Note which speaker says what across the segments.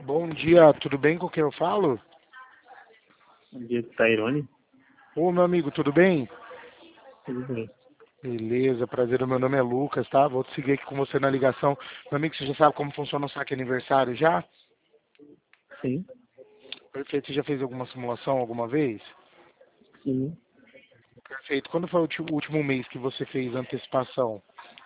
Speaker 1: Bom dia, tudo bem com quem eu falo?
Speaker 2: Bom dia, Tairone.
Speaker 1: Ô, meu amigo, tudo bem?
Speaker 2: Tudo bem.
Speaker 1: Beleza, prazer, o meu nome é Lucas, tá? Vou seguir aqui com você na ligação. Meu amigo, você já sabe como funciona o saque aniversário já?
Speaker 2: Sim,
Speaker 1: Perfeito, você já fez alguma simulação alguma vez?
Speaker 2: sim.
Speaker 1: Perfeito, quando foi o último mês que você fez antecipação?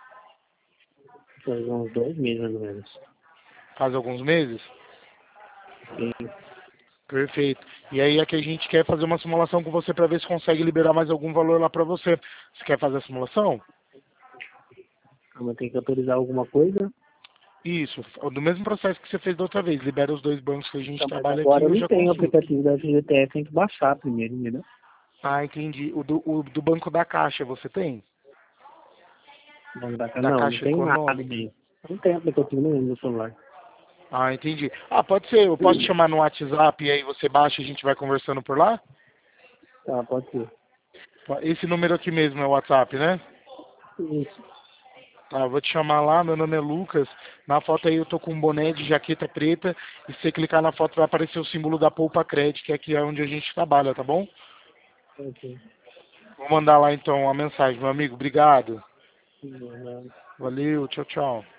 Speaker 2: Faz uns 2 meses, mais ou menos.
Speaker 1: Faz alguns meses?
Speaker 2: Sim.
Speaker 1: Perfeito. E aí é que a gente quer fazer uma simulação com você para ver se consegue liberar mais algum valor lá para você. Você quer fazer a simulação?
Speaker 2: Mas tem que autorizar alguma coisa.
Speaker 1: Isso, do mesmo processo que você fez da outra vez. Libera os dois bancos que a gente
Speaker 2: Então, mas
Speaker 1: trabalha aqui
Speaker 2: agora
Speaker 1: e
Speaker 2: eu
Speaker 1: eu
Speaker 2: não
Speaker 1: já
Speaker 2: tenho o
Speaker 1: consulto.
Speaker 2: aplicativo da FGTS, tem que baixar primeiro, entendeu?
Speaker 1: Ah, entendi. O do Banco da Caixa você tem?
Speaker 2: Vamos dar cá.
Speaker 1: Da
Speaker 2: Não, não
Speaker 1: Caixa
Speaker 2: tem nada
Speaker 1: Econômica?
Speaker 2: disso. Não tem aplicativo nenhum no celular.
Speaker 1: Ah, entendi. Ah, pode ser. Eu posso te chamar no WhatsApp e aí você baixa e a gente vai conversando por lá?
Speaker 2: Tá, pode ser.
Speaker 1: Esse número aqui mesmo é o WhatsApp, né?
Speaker 2: Isso.
Speaker 1: Tá, eu vou te chamar lá, meu nome é Lucas. Na foto aí eu tô com um boné de jaqueta preta. E se você clicar na foto vai aparecer o símbolo da Poupa Cred, que aqui é onde a gente trabalha, tá bom?
Speaker 2: Ok.
Speaker 1: Vou mandar lá então a mensagem, meu amigo. Obrigado.
Speaker 2: Não,
Speaker 1: Valeu, tchau, tchau.